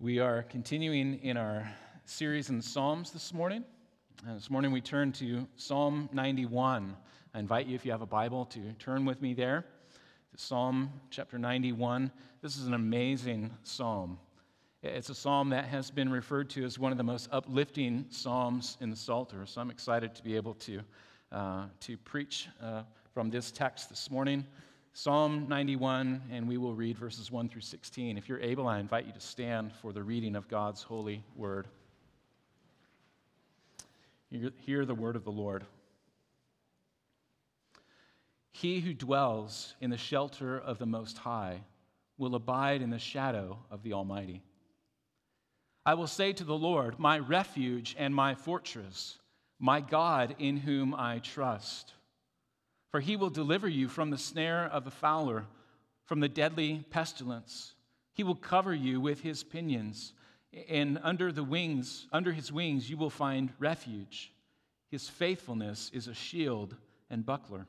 We are continuing in our series in the Psalms this morning. This morning we turn to Psalm 91. I invite you, if you have a Bible, to turn with me there. Psalm chapter 91. This is an amazing psalm. It's a psalm that has been referred to as one of the most uplifting psalms in the Psalter. So I'm excited to be able to preach from this text this morning. Psalm 91, and we will read verses 1 through 16. If you're able, I invite you to stand for the reading of God's holy word. Hear the word of the Lord. He who dwells in the shelter of the Most High will abide in the shadow of the Almighty. I will say to the Lord, my refuge and my fortress, my God in whom I trust. For he will deliver you from the snare of the fowler, from the deadly pestilence. He will cover you with his pinions, and under his wings you will find refuge. His faithfulness is a shield and buckler.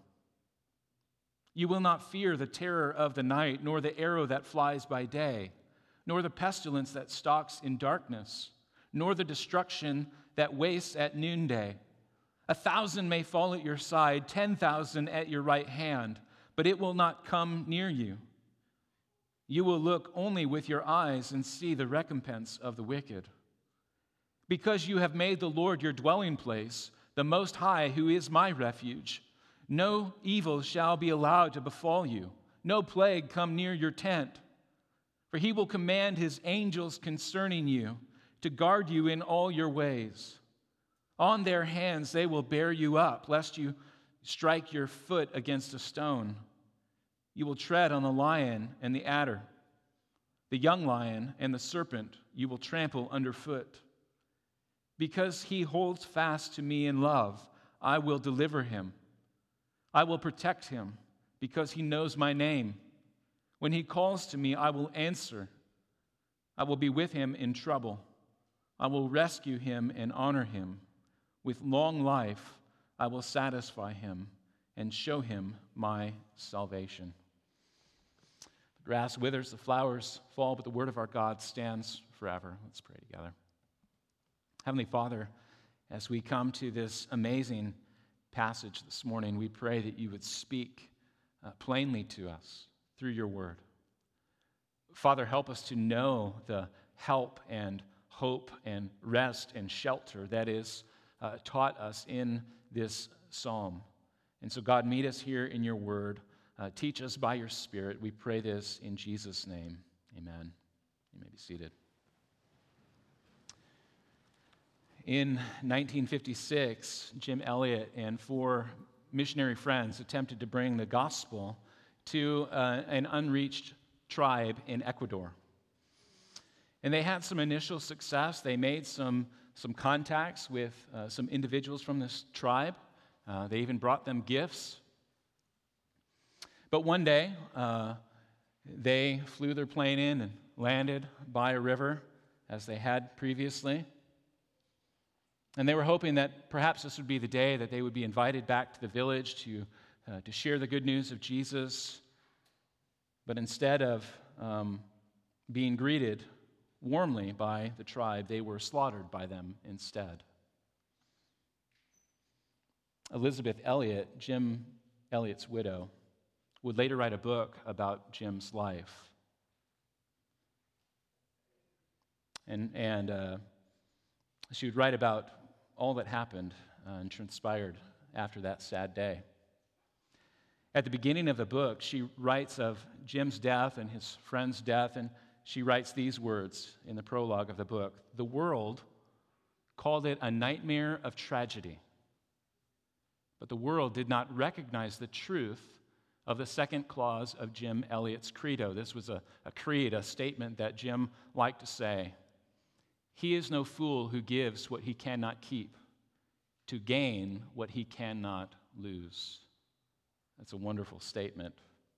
You will not fear the terror of the night, nor the arrow that flies by day, nor the pestilence that stalks in darkness, nor the destruction that wastes at noonday. 1,000 may fall at your side, 10,000 at your right hand, but it will not come near you. You will look only with your eyes and see the recompense of the wicked. Because you have made the Lord your dwelling place, the Most High, who is my refuge, no evil shall be allowed to befall you, no plague come near your tent. For he will command his angels concerning you to guard you in all your ways. On their hands they will bear you up, lest you strike your foot against a stone. You will tread on the lion and the adder. The young lion and the serpent you will trample underfoot. Because he holds fast to me in love, I will deliver him. I will protect him, because he knows my name. When he calls to me, I will answer. I will be with him in trouble. I will rescue him and honor him. With long life, I will satisfy him and show him my salvation. The grass withers, the flowers fall, but the word of our God stands forever. Let's pray together. Heavenly Father, as we come to this amazing passage this morning, we pray that you would speak plainly to us through your word. Father, help us to know the help and hope and rest and shelter that is taught us in this psalm. And so, God, meet us here in your word. Teach us by your Spirit. We pray this in Jesus' name. Amen. You may be seated. In 1956, Jim Elliot and 4 missionary friends attempted to bring the gospel to an unreached tribe in Ecuador. And they had some initial success. They made some contacts with some individuals from this tribe. They even brought them gifts. But one day, they flew their plane in and landed by a river, as they had previously. And they were hoping that perhaps this would be the day that they would be invited back to the village to share the good news of Jesus. But instead of being greeted warmly by the tribe, they were slaughtered by them instead. Elizabeth Elliot, Jim Elliot's widow, would later write a book about Jim's life. And she would write about all that happened and transpired after that sad day. At the beginning of the book, she writes of Jim's death and his friend's death, and she writes these words in the prologue of the book. The world called it a nightmare of tragedy, but the world did not recognize the truth of the second clause of Jim Elliot's credo. This was a creed, a statement that Jim liked to say. He is no fool who gives what he cannot keep to gain what he cannot lose. That's a wonderful statement.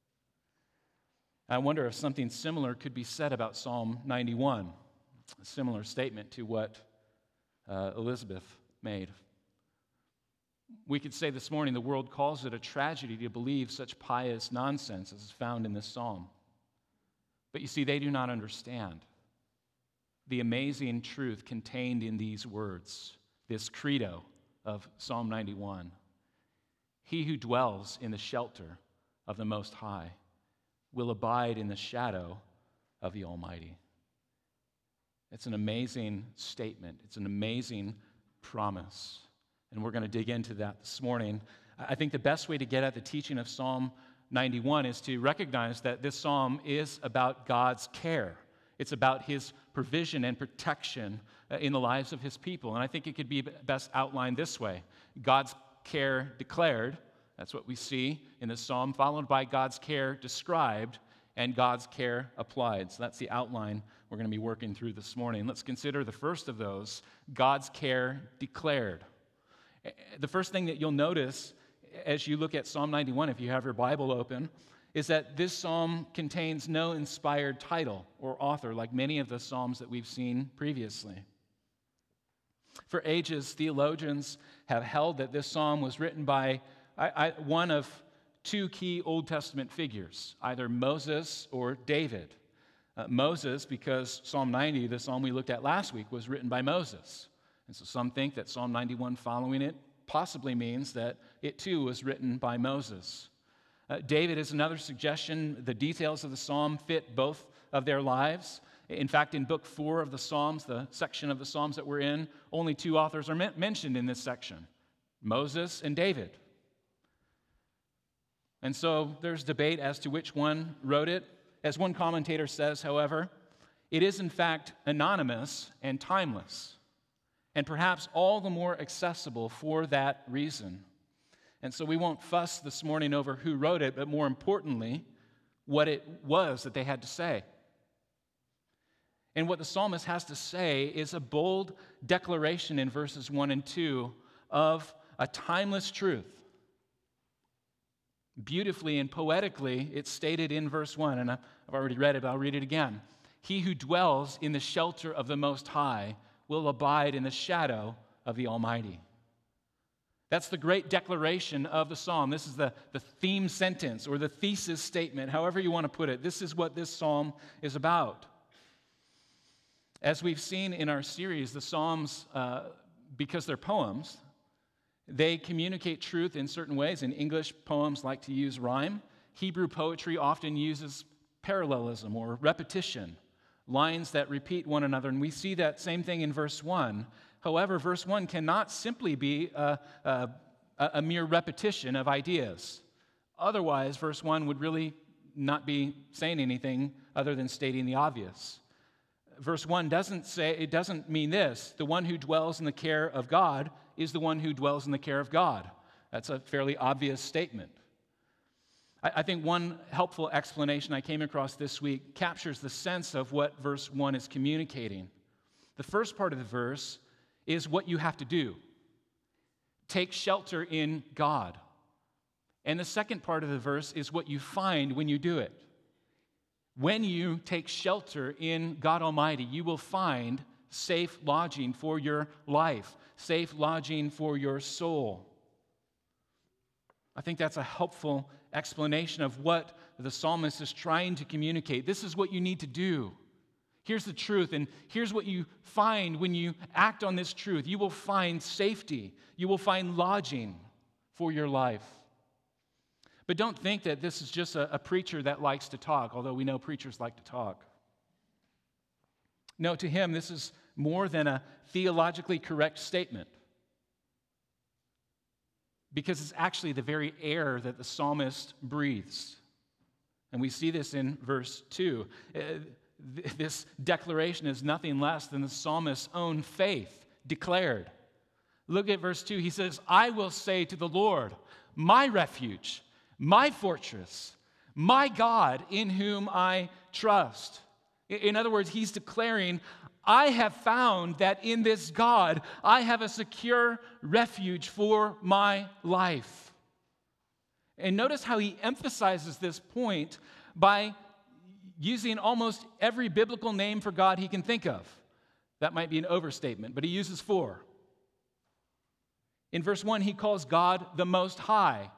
I wonder if something similar could be said about Psalm 91, a similar statement to what Elizabeth made. We could say this morning the world calls it a tragedy to believe such pious nonsense as is found in this psalm. But you see, they do not understand. the amazing truth contained in these words, this credo of Psalm 91. He who dwells in the shelter of the Most High will abide in the shadow of the Almighty. It's an amazing statement. It's an amazing promise. And we're going to dig into that this morning. I think the best way to get at the teaching of Psalm 91 is to recognize that this psalm is about God's care. It's about his provision and protection in the lives of his people. And I think it could be best outlined this way. God's care declared, that's what we see in the psalm, followed by God's care described and God's care applied. So that's the outline we're going to be working through this morning. Let's consider the first of those, God's care declared. The first thing that you'll notice as you look at Psalm 91, if you have your Bible open, is that this psalm contains no inspired title or author like many of the psalms that we've seen previously. For ages, theologians have held that this psalm was written by one of two key Old Testament figures, either Moses or David. Moses, because Psalm 90, the psalm we looked at last week, was written by Moses. And so some think that Psalm 91 following it possibly means that it too was written by Moses. David is another suggestion. The details of the psalm fit both of their lives. In fact, in book 4 of the Psalms, the section of the Psalms that we're in, only two authors are mentioned in this section, Moses and David. And so there's debate as to which one wrote it. As one commentator says, however, it is in fact anonymous and timeless, and perhaps all the more accessible for that reason. And so we won't fuss this morning over who wrote it, but more importantly, what it was that they had to say. And what the psalmist has to say is a bold declaration in verses 1 and 2 of a timeless truth. Beautifully and poetically, it's stated in verse 1, and I've already read it, but I'll read it again. He who dwells in the shelter of the Most High will abide in the shadow of the Almighty. That's the great declaration of the psalm. This is the theme sentence or the thesis statement, however you want to put it. This is what this psalm is about. As we've seen in our series, the psalms, because they're poems, they communicate truth in certain ways. In English, poems like to use rhyme. Hebrew poetry often uses parallelism or repetition, lines that repeat one another. And we see that same thing in verse 1. However, verse 1 cannot simply be a mere repetition of ideas. Otherwise, verse 1 would really not be saying anything other than stating the obvious. Verse 1 doesn't mean this: the one who dwells in the care of God is the one who dwells in the care of God. That's a fairly obvious statement. I think one helpful explanation I came across this week captures the sense of what verse 1 is communicating. The first part of the verse is what you have to do. Take shelter in God. And the second part of the verse is what you find when you do it. When you take shelter in God Almighty, you will find safe lodging for your life, safe lodging for your soul. I think that's a helpful explanation of what the psalmist is trying to communicate. This is what you need to do. Here's the truth, and here's what you find when you act on this truth. You will find safety. You will find lodging for your life. But don't think that this is just a preacher that likes to talk, although we know preachers like to talk. No, to him, this is more than a theologically correct statement, because it's actually the very air that the psalmist breathes. And we see this in verse 2. This declaration is nothing less than the psalmist's own faith declared. Look at verse 2. He says, I will say to the Lord, my refuge, my fortress, my God in whom I trust. In other words, he's declaring, I have found that in this God, I have a secure refuge for my life. And notice how he emphasizes this point by using almost every biblical name for God he can think of. That might be an overstatement, but he uses 4. In verse 1, he calls God the Most High.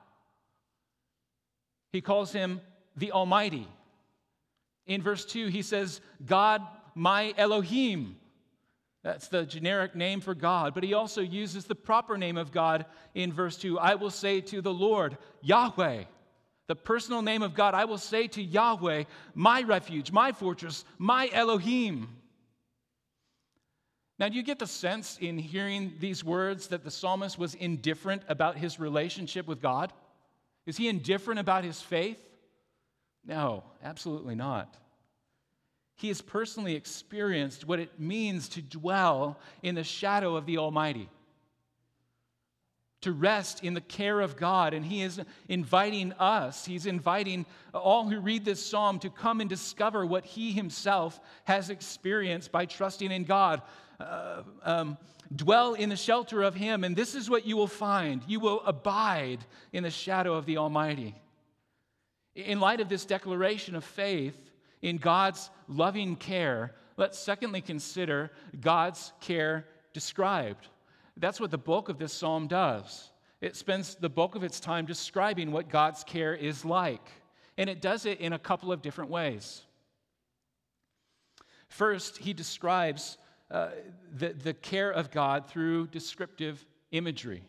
He calls him the Almighty. In verse 2, he says, God my Elohim. That's the generic name for God. But he also uses the proper name of God in verse 2. I will say to the Lord, Yahweh. The personal name of God, I will say to Yahweh, my refuge, my fortress, my Elohim. Now, do you get the sense in hearing these words that the psalmist was indifferent about his relationship with God? Is he indifferent about his faith? No, absolutely not. He has personally experienced what it means to dwell in the shadow of the Almighty, to rest in the care of God. And he is inviting us, he's inviting all who read this psalm to come and discover what he himself has experienced by trusting in God. Dwell in the shelter of him, and this is what you will find. You will abide in the shadow of the Almighty. In light of this declaration of faith in God's loving care, let's secondly consider God's care described. That's what the bulk of this psalm does. It spends the bulk of its time describing what God's care is like, and it does it in a couple of different ways. First, he describes the care of God through descriptive imagery.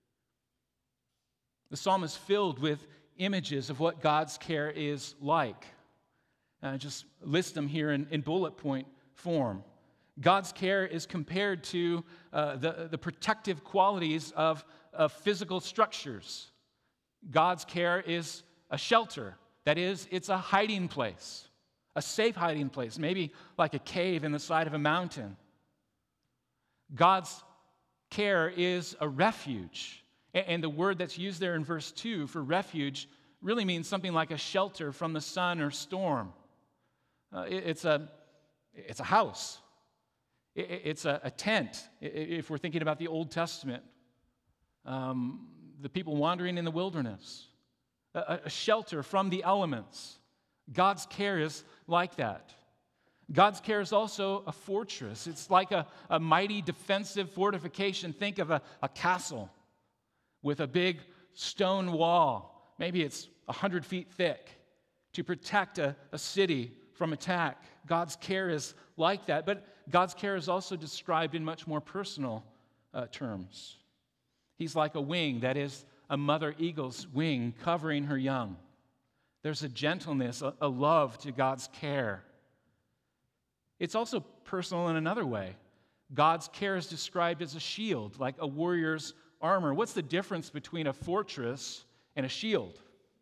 The psalm is filled with images of what God's care is like. Just list them here in bullet point form. God's care is compared to the protective qualities of physical structures. God's care is a shelter. That is, it's a hiding place, a safe hiding place, maybe like a cave in the side of a mountain. God's care is a refuge. And the word that's used there in verse 2 for refuge really means something like a shelter from the sun or storm. It's a house. It's a tent, if we're thinking about the Old Testament. The people wandering in the wilderness. A shelter from the elements. God's care is like that. God's care is also a fortress. It's like a mighty defensive fortification. Think of a castle with a big stone wall. Maybe it's 100 feet thick to protect a city from attack. God's care is like that, but God's care is also described in much more personal terms. He's like a wing, that is, a mother eagle's wing covering her young. There's a gentleness, a love to God's care. It's also personal in another way. God's care is described as a shield, like a warrior's armor. What's the difference between a fortress and a shield?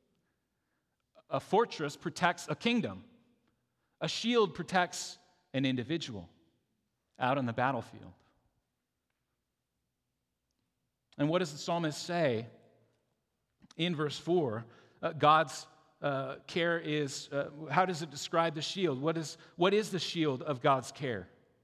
A fortress protects a kingdom. A shield protects an individual out on the battlefield. And what does the psalmist say in verse 4? God's care is, how does it describe the shield? What is the shield of God's care?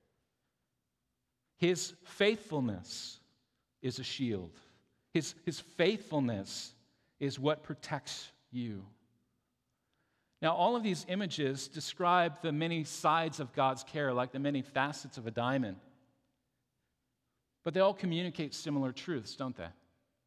His faithfulness is a shield. His faithfulness is what protects you. Now, all of these images describe the many sides of God's care, like the many facets of a diamond. But they all communicate similar truths, don't they?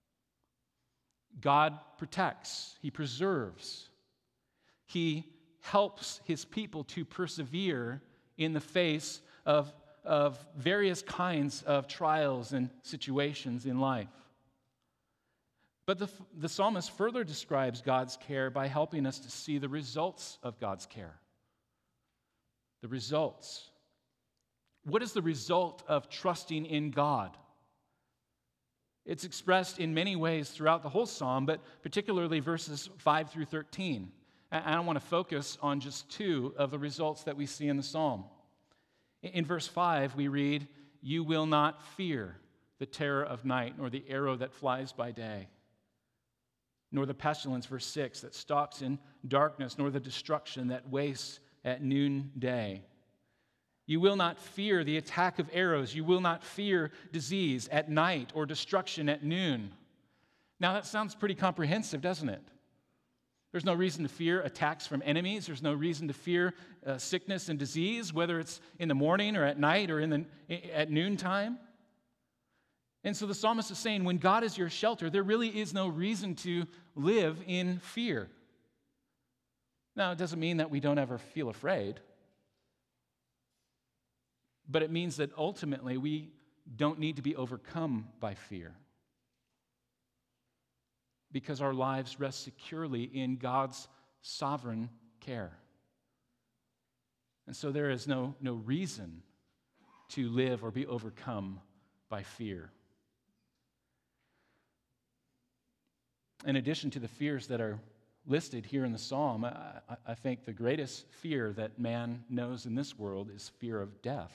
God protects. He preserves. He helps his people to persevere in the face of various kinds of trials and situations in life. But the psalmist further describes God's care by helping us to see the results of God's care. The results. What is the result of trusting in God? It's expressed in many ways throughout the whole psalm, but particularly verses 5 through 13. And I want to focus on just two of the results that we see in the psalm. In verse 5, we read, "You will not fear the terror of night, nor the arrow that flies by day, nor the pestilence," verse 6, "that stalks in darkness, nor the destruction that wastes at noonday. You will not fear the attack of arrows. You will not fear disease at night or destruction at noon." Now, that sounds pretty comprehensive, doesn't it? There's no reason to fear attacks from enemies. There's no reason to fear sickness and disease, whether it's in the morning or at night or at noontime. And so the psalmist is saying, when God is your shelter, there really is no reason to live in fear. Now, it doesn't mean that we don't ever feel afraid. but it means that ultimately we don't need to be overcome by fear because our lives rest securely in God's sovereign care. And so there is no reason to live or be overcome by fear. In addition to the fears that are listed here in the psalm, I think the greatest fear that man knows in this world is fear of death.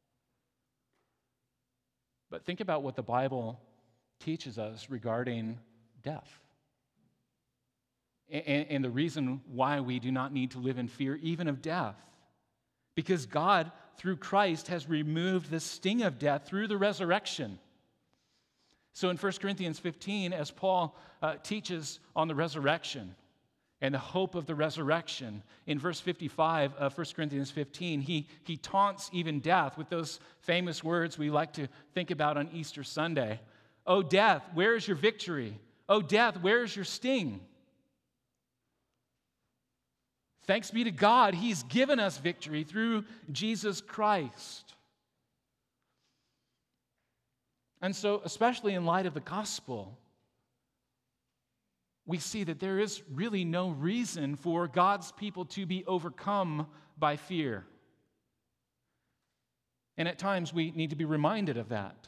But think about what the Bible teaches us regarding death. And the reason why we do not need to live in fear even of death. Because God, through Christ, has removed the sting of death through the resurrection. So in 1 Corinthians 15, as Paul teaches on the resurrection and the hope of the resurrection, in verse 55 of 1 Corinthians 15, he taunts even death with those famous words we like to think about on Easter Sunday. "O death, where is your victory? O death, where is your sting?" Thanks be to God, He's given us victory through Jesus Christ. And so, especially in light of the gospel, we see that there is really no reason for God's people to be overcome by fear. And at times we need to be reminded of that.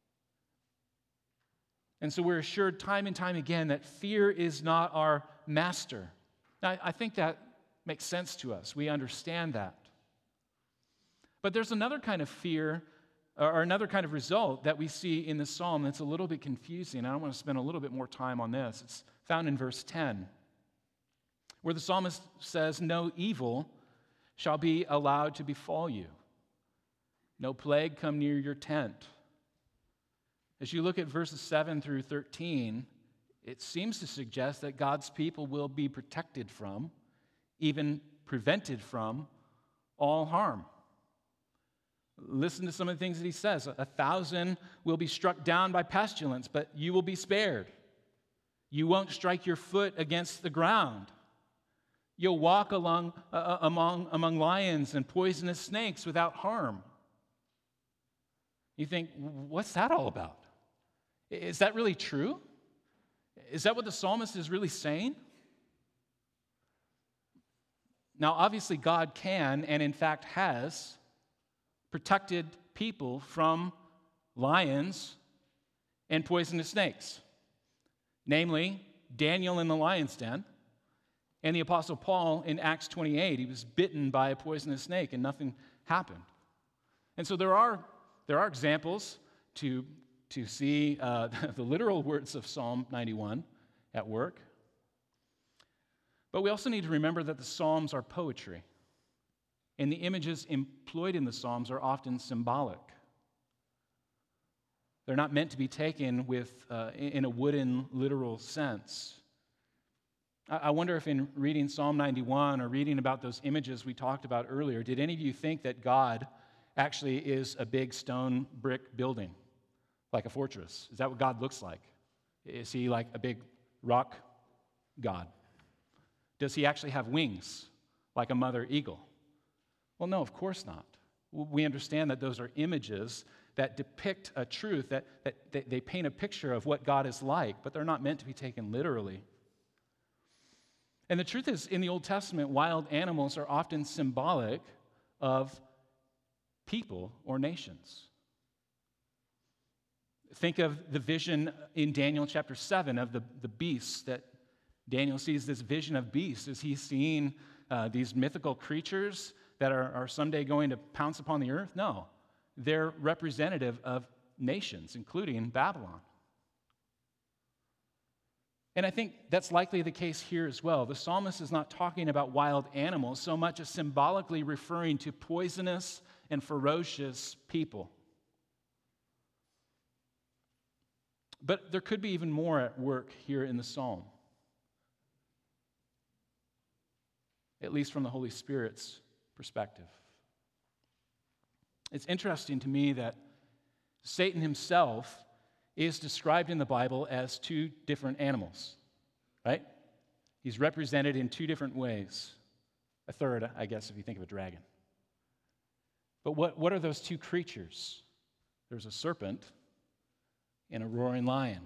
And so we're assured time and time again that fear is not our master. Now, I think that makes sense to us. We understand that. But there's another kind of fear or another kind of result that we see in the psalm that's a little bit confusing. I want to spend a little bit more time on this. It's found in verse 10, where the psalmist says, "No evil shall be allowed to befall you. No plague come near your tent." As you look at verses 7 through 13, it seems to suggest that God's people will be protected from, even prevented from, all harm. Listen to some of the things that he says. 1,000 will be struck down by pestilence, but you will be spared. You won't strike your foot against the ground. You'll walk among lions and poisonous snakes without harm. You think, what's that all about? Is that really true? Is that what the psalmist is really saying? Now, obviously, God can, and in fact has, protected people from lions and poisonous snakes. Namely, Daniel in the lion's den, and the Apostle Paul in Acts 28. He was bitten by a poisonous snake, and nothing happened. And so there are examples to see the literal words of Psalm 91 at work. But we also need to remember that the Psalms are poetry, and the images employed in the Psalms are often symbolic. They're not meant to be taken in a wooden, literal sense. I wonder if in reading Psalm 91 or reading about those images we talked about earlier, did any of you think that God actually is a big stone brick building, like a fortress? Is that what God looks like? Is He like a big rock God? Does He actually have wings, like a mother eagle? Well, no, of course not. We understand that those are images that depict a truth, that they paint a picture of what God is like, but they're not meant to be taken literally. And the truth is, in the Old Testament, wild animals are often symbolic of people or nations. Think of the vision in Daniel chapter 7 of the beasts that Daniel sees. This vision of beasts. Is he seeing these mythical creatures that are someday going to pounce upon the earth? No. They're representative of nations, including Babylon. And I think that's likely the case here as well. The psalmist is not talking about wild animals so much as symbolically referring to poisonous and ferocious people. But there could be even more at work here in the psalm, at least from the Holy Spirit's perspective. It's interesting to me that Satan himself is described in the Bible as two different animals, right? He's represented in two different ways. A third, I guess, if you think of a dragon. But what are those two creatures? There's a serpent and a roaring lion.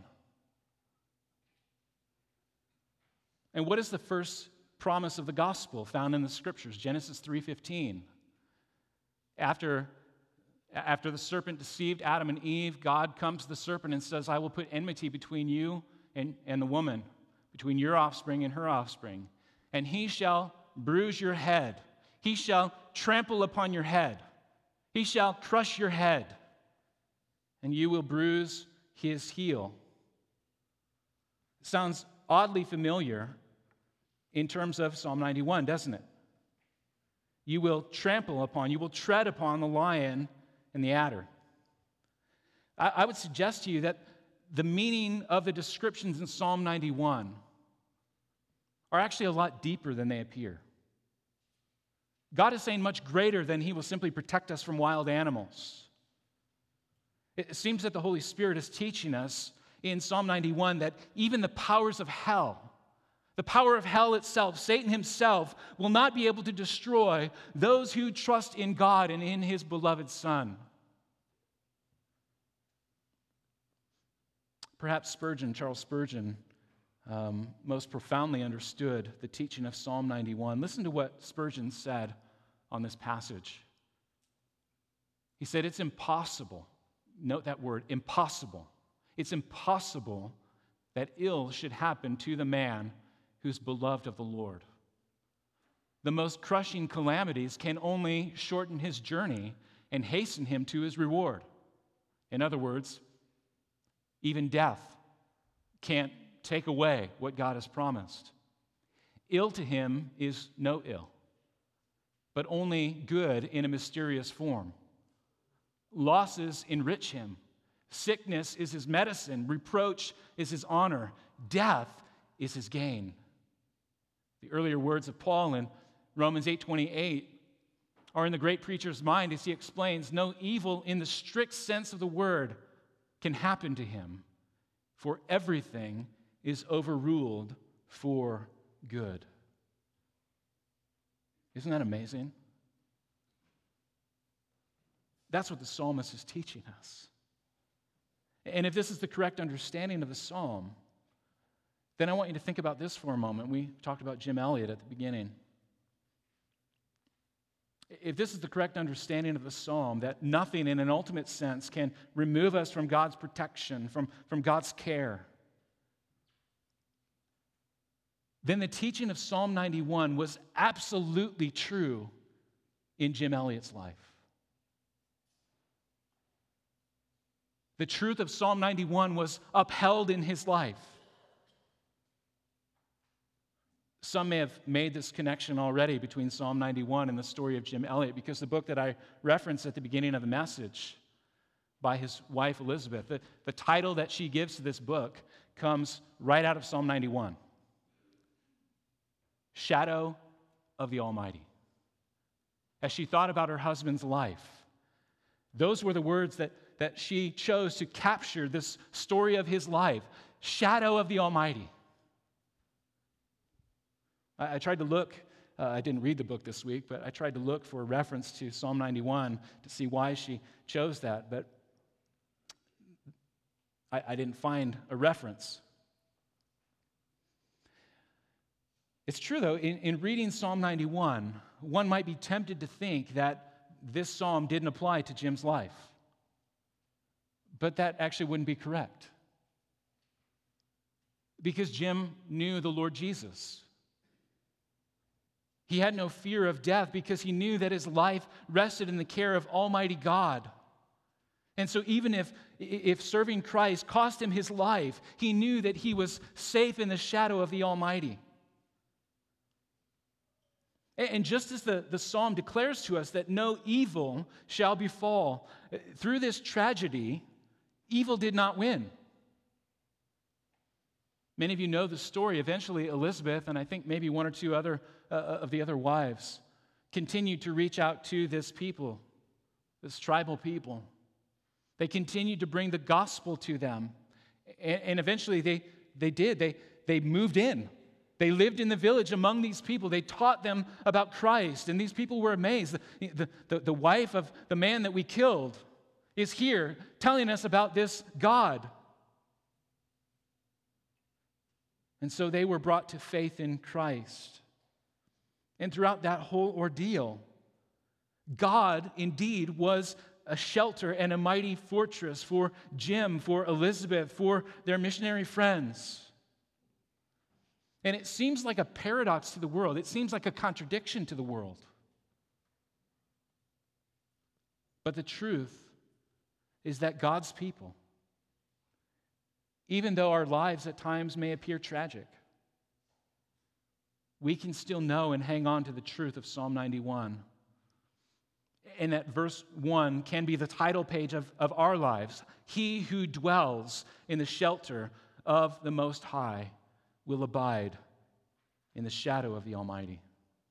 And what is the first promise of the gospel found in the scriptures? Genesis 3:15. After the serpent deceived Adam and Eve, God comes to the serpent and says, I will put enmity between you and the woman, between your offspring and her offspring. And he shall bruise your head. He shall trample upon your head. He shall crush your head. And you will bruise his heel. It sounds oddly familiar in terms of Psalm 91, doesn't it? You will trample upon, you will tread upon the lion and the adder. I would suggest to you that the meaning of the descriptions in Psalm 91 are actually a lot deeper than they appear. God is saying much greater than he will simply protect us from wild animals. It seems that the Holy Spirit is teaching us in Psalm 91 that even the powers of hell, the power of hell itself, Satan himself, will not be able to destroy those who trust in God and in his beloved Son. Perhaps Charles Spurgeon, most profoundly understood the teaching of Psalm 91. Listen to what Spurgeon said on this passage. He said, it's impossible, note that word, impossible. It's impossible that ill should happen to the man who's beloved of the Lord. The most crushing calamities can only shorten his journey and hasten him to his reward. In other words, even death can't take away what God has promised. Ill to him is no ill, but only good in a mysterious form. Losses enrich him. Sickness is his medicine. Reproach is his honor. Death is his gain. The earlier words of Paul in Romans 8:28 are in the great preacher's mind as he explains, no evil in the strict sense of the word can happen to him, for everything is overruled for good. Isn't that amazing? That's what the psalmist is teaching us. And if this is the correct understanding of the psalm, then I want you to think about this for a moment. We talked about Jim Elliot at the beginning. If this is the correct understanding of the psalm, that nothing in an ultimate sense can remove us from God's protection, from God's care, then the teaching of Psalm 91 was absolutely true in Jim Elliot's life. The truth of Psalm 91 was upheld in his life. Some may have made this connection already between Psalm 91 and the story of Jim Elliot, because the book that I referenced at the beginning of the message by his wife Elizabeth, the title that she gives to this book comes right out of Psalm 91. Shadow of the Almighty. As she thought about her husband's life, those were the words that she chose to capture this story of his life. Shadow of the Almighty. I tried to look, I didn't read the book this week, but I tried to look for a reference to Psalm 91 to see why she chose that, but I didn't find a reference. It's true, though, in reading Psalm 91, one might be tempted to think that this psalm didn't apply to Jim's life. But that actually wouldn't be correct. Because Jim knew the Lord Jesus. He had no fear of death because he knew that his life rested in the care of Almighty God. And so even if serving Christ cost him his life, he knew that he was safe in the shadow of the Almighty. And just as the psalm declares to us that no evil shall befall, through this tragedy, evil did not win. Many of you know the story. Eventually, Elizabeth, and I think maybe one or two other of the other wives, continued to reach out to this people, this tribal people. They continued to bring the gospel to them. And eventually they did. They moved in. They lived in the village among these people. They taught them about Christ, and these people were amazed. The wife of the man that we killed is here telling us about this God. And so they were brought to faith in Christ. And throughout that whole ordeal, God indeed was a shelter and a mighty fortress for Jim, for Elizabeth, for their missionary friends. And it seems like a paradox to the world. It seems like a contradiction to the world. But the truth is that God's people, even though our lives at times may appear tragic, we can still know and hang on to the truth of Psalm 91. And that verse 1 can be the title page of our lives. He who dwells in the shelter of the Most High will abide in the shadow of the Almighty.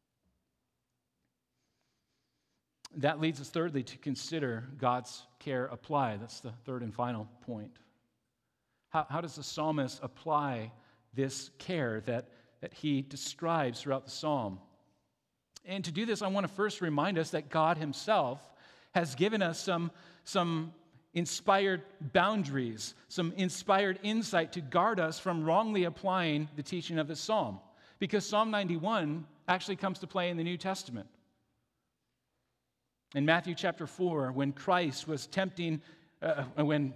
That leads us, thirdly, to consider God's care applied. That's the third and final point. How does the psalmist apply this care that he describes throughout the psalm? And to do this, I want to first remind us that God himself has given us some inspired boundaries, some inspired insight to guard us from wrongly applying the teaching of this psalm. Because Psalm 91 actually comes to play in the New Testament. In Matthew chapter 4, when Christ was tempting, when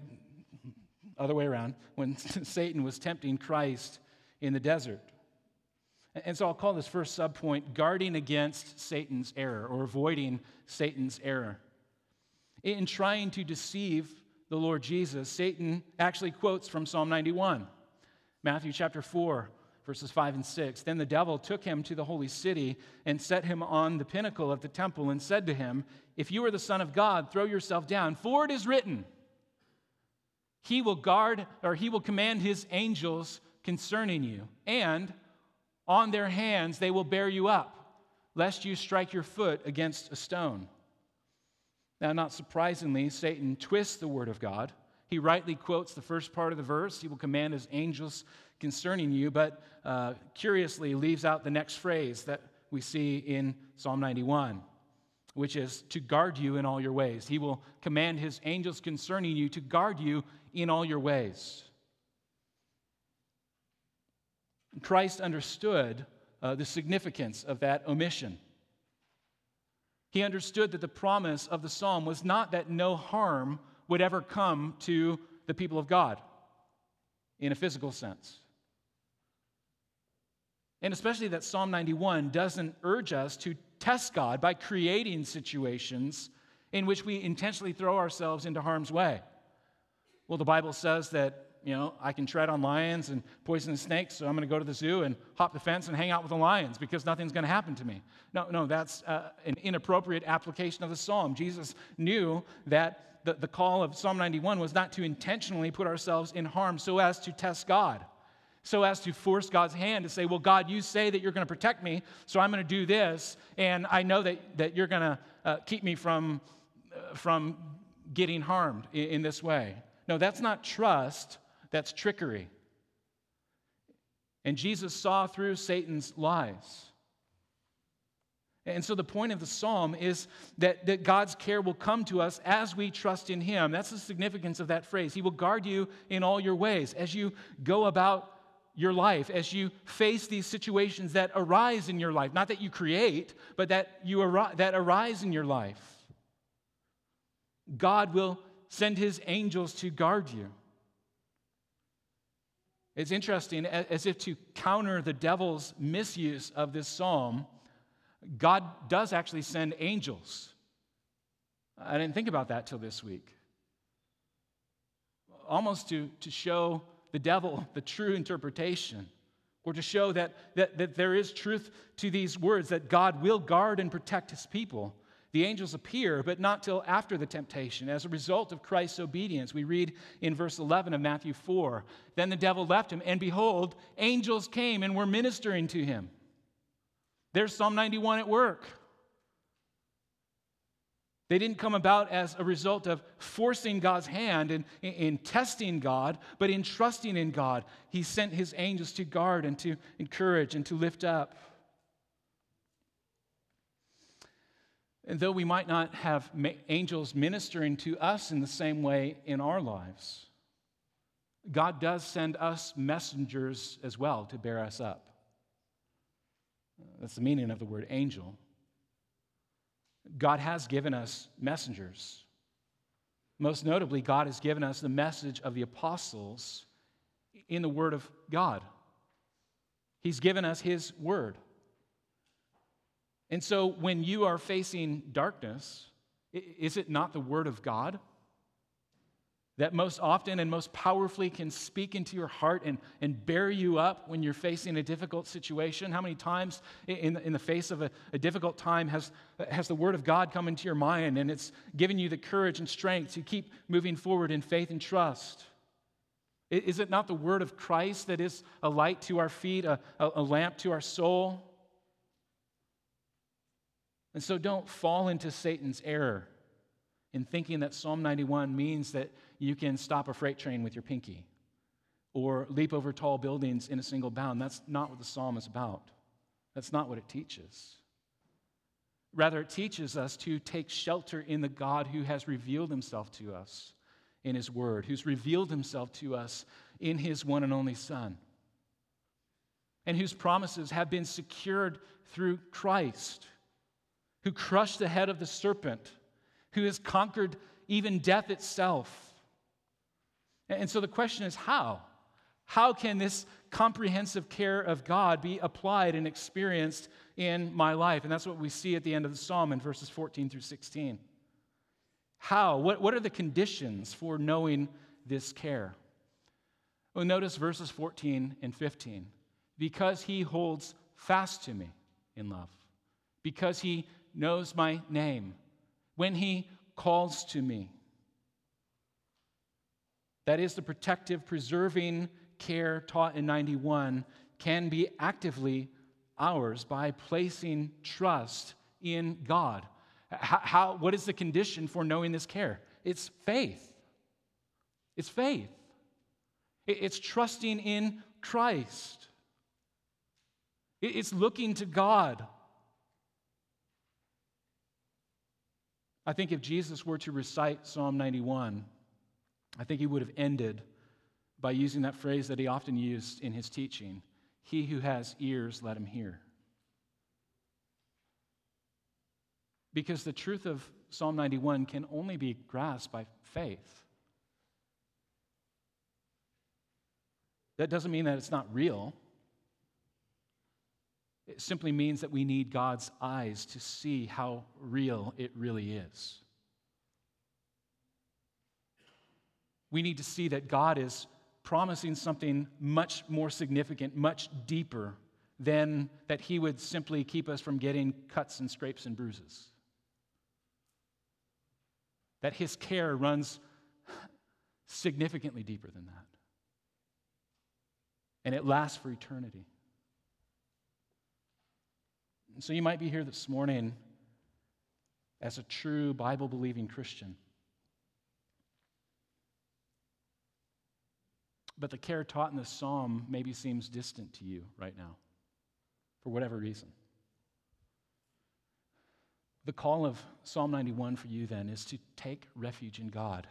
Satan was tempting Christ in the desert. And so I'll call this first subpoint, guarding against Satan's error, or avoiding Satan's error. In trying to deceive the Lord Jesus, Satan actually quotes from Psalm 91. Matthew chapter 4, verses 5 and 6. Then the devil took him to the holy city and set him on the pinnacle of the temple and said to him, "If you are the Son of God, throw yourself down, for it is written, he will command his angels concerning you, and on their hands they will bear you up, lest you strike your foot against a stone." Now, not surprisingly, Satan twists the word of God. He rightly quotes the first part of the verse, he will command his angels concerning you, but curiously leaves out the next phrase that we see in Psalm 91, which is to guard you in all your ways. He will command his angels concerning you to guard you in all your ways. Christ understood the significance of that omission. He understood that the promise of the psalm was not that no harm would ever come to the people of God in a physical sense. And especially that Psalm 91 doesn't urge us to test God by creating situations in which we intentionally throw ourselves into harm's way. Well, the Bible says that, I can tread on lions and poisonous snakes, so I'm going to go to the zoo and hop the fence and hang out with the lions because nothing's going to happen to me. No, that's an inappropriate application of the psalm. Jesus knew that the call of Psalm 91 was not to intentionally put ourselves in harm so as to test God, so as to force God's hand to say, well, God, you say that you're going to protect me, so I'm going to do this, and I know that you're going to keep me from getting harmed in this way. No, that's not trust. That's trickery. And Jesus saw through Satan's lies. And so the point of the psalm is that God's care will come to us as we trust in him. That's the significance of that phrase. He will guard you in all your ways as you go about your life, as you face these situations that arise in your life. Not that you create, but that arise in your life. God will send his angels to guard you. It's interesting, as if to counter the devil's misuse of this psalm, God does actually send angels. I didn't think about that till this week. Almost to show the devil the true interpretation, or to show that there is truth to these words, that God will guard and protect his people. The angels appear, but not till after the temptation. As a result of Christ's obedience, we read in verse 11 of Matthew 4, "Then the devil left him, and behold, angels came and were ministering to him." There's Psalm 91 at work. They didn't come about as a result of forcing God's hand and in testing God, but in trusting in God. He sent his angels to guard and to encourage and to lift up. And though we might not have angels ministering to us in the same way in our lives, God does send us messengers as well to bear us up. That's the meaning of the word angel. God has given us messengers. Most notably, God has given us the message of the apostles in the Word of God. He's given us His Word. And so when you are facing darkness, is it not the Word of God that most often and most powerfully can speak into your heart and bear you up when you're facing a difficult situation? How many times in the face of a difficult time has the Word of God come into your mind and it's given you the courage and strength to keep moving forward in faith and trust? Is it not the Word of Christ that is a light to our feet, a lamp to our soul? And so don't fall into Satan's error in thinking that Psalm 91 means that you can stop a freight train with your pinky or leap over tall buildings in a single bound. That's not what the psalm is about. That's not what it teaches. Rather, it teaches us to take shelter in the God who has revealed himself to us in his word, who's revealed himself to us in his one and only Son, and whose promises have been secured through Christ, who crushed the head of the serpent, who has conquered even death itself. And so the question is how? How can this comprehensive care of God be applied and experienced in my life? And that's what we see at the end of the psalm in verses 14 through 16. How? What are the conditions for knowing this care? Well, notice verses 14 and 15. Because he holds fast to me in love. Because he knows my name. When he calls to me. That is, the protective, preserving care taught in 91 can be actively ours by placing trust in God. What is the condition for knowing this care? It's faith. It's faith. It's trusting in Christ. It's looking to God. I think if Jesus were to recite Psalm 91, I think he would have ended by using that phrase that he often used in his teaching, "He who has ears, let him hear." Because the truth of Psalm 91 can only be grasped by faith. That doesn't mean that it's not real. It simply means that we need God's eyes to see how real it really is. We need to see that God is promising something much more significant, much deeper than that he would simply keep us from getting cuts and scrapes and bruises. That his care runs significantly deeper than that. And it lasts for eternity. And so you might be here this morning as a true Bible-believing Christian. But the care taught in this psalm maybe seems distant to you right now, for whatever reason. The call of Psalm 91 for you then is to take refuge in God.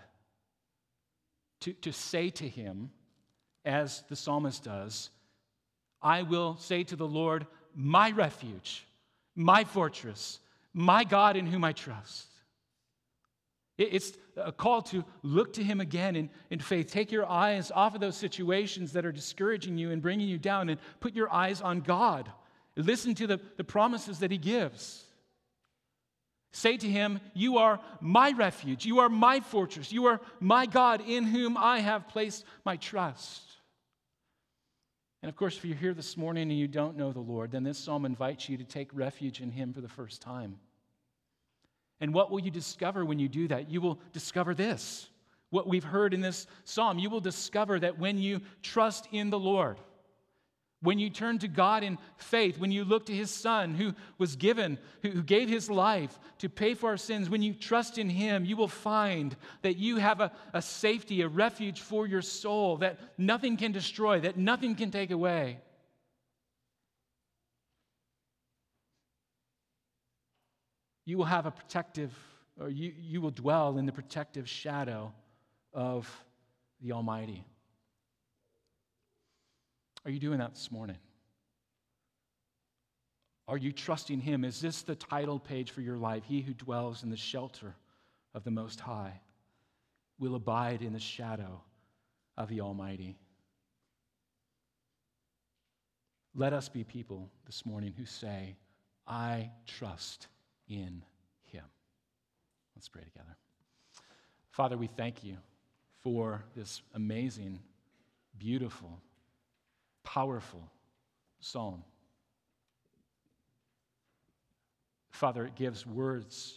To say to him, as the psalmist does, I will say to the Lord, my refuge, my fortress, my God in whom I trust. It's a call to look to him again in faith. Take your eyes off of those situations that are discouraging you and bringing you down and put your eyes on God. Listen to the promises that he gives. Say to him, you are my refuge. You are my fortress. You are my God in whom I have placed my trust. And of course, if you're here this morning and you don't know the Lord, then this psalm invites you to take refuge in him for the first time. And what will you discover when you do that? You will discover this, what we've heard in this psalm. You will discover that when you trust in the Lord, When you turn to God in faith, when you look to his Son who gave his life to pay for our sins, when you trust in him, you will find that you have a safety, a refuge for your soul that nothing can destroy, that nothing can take away. You will have you will dwell in the protective shadow of the Almighty. Are you doing that this morning? Are you trusting him? Is this the title page for your life? He who dwells in the shelter of the Most High will abide in the shadow of the Almighty. Let us be people this morning who say, I trust in him. Let's pray together. Father, we thank you for this amazing, beautiful, powerful psalm. Father, it gives words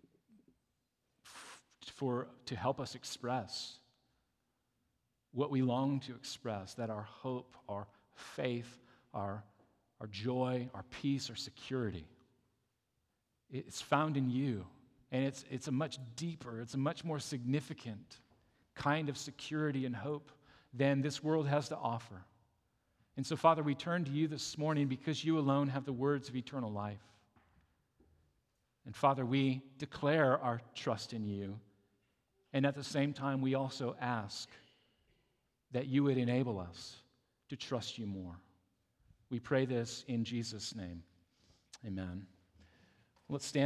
to help us express what we long to express, that our hope, our faith, our joy, our peace, our security, it's found in you. And it's a much deeper, it's a much more significant kind of security and hope than this world has to offer. And so, Father, we turn to you this morning because you alone have the words of eternal life. And Father, we declare our trust in you. And at the same time, we also ask that you would enable us to trust you more. We pray this in Jesus' name. Amen. Let's stand.